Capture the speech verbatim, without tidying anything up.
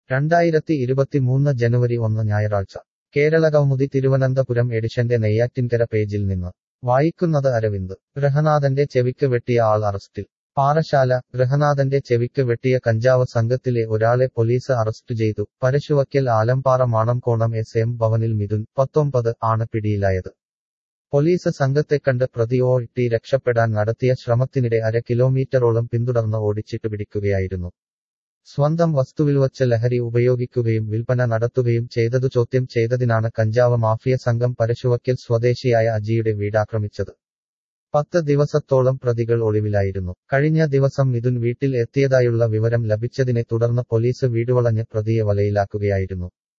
രണ്ടായിരത്തി ഇരുപത്തിമൂന്ന് ജനുവരി ഒന്ന് ഞായറാഴ്ച കേരളകൗമുദി തിരുവനന്തപുരം എഡിഷന്റെ നെയ്യാറ്റിൻകര പേജിൽ നിന്ന് വായിക്കുന്നത് അരവിന്ദ് ഗൃഹനാഥന്റെ ചെവിക്ക് വെട്ടിയ ആൾ അറസ്റ്റിൽ പാറശാല ഗൃഹനാഥന്റെ ചെവിക്ക് വെട്ടിയ കഞ്ചാവ് സംഘത്തിലെ ഒരാളെ പോലീസ് അറസ്റ്റ് ചെയ്തു പരശുവയ്ക്കൽ ആലമ്പാറ മാണംകോണം എസ് എം ഭവനിൽ മിഥുൻ പത്തൊമ്പത് ആണ് പിടിയിലായത് പോലീസ് സംഘത്തെക്കണ്ട് പ്രതി ഓട്ടി രക്ഷപ്പെടാൻ നടത്തിയ ശ്രമത്തിനിടെ അര കിലോമീറ്ററോളം പിന്തുടർന്ന് ഓടിച്ചിട്ട് പിടിക്കുകയായിരുന്നു സ്വന്തം വസ്തുവിൽ വച്ച് ലഹരി ഉപയോഗിക്കുകയും വിൽപ്പന നടത്തുകയും ചെയ്തതു ചോദ്യം ചെയ്തതിനാണ് കഞ്ചാവ് മാഫിയ സംഘം പരശുവയ്ക്കൽ സ്വദേശിയായ അജിയുടെ വീടാക്രമിച്ചത് പത്ത് ദിവസത്തോളം പ്രതികൾ ഒളിവിലായിരുന്നു കഴിഞ്ഞ ദിവസം മിഥുൻ വീട്ടിൽ എത്തിയതായുള്ള വിവരം ലഭിച്ചതിനെ തുടർന്ന് പോലീസ് വീടുവളഞ്ഞ് പ്രതിയെ വലയിലാക്കുകയായിരുന്നു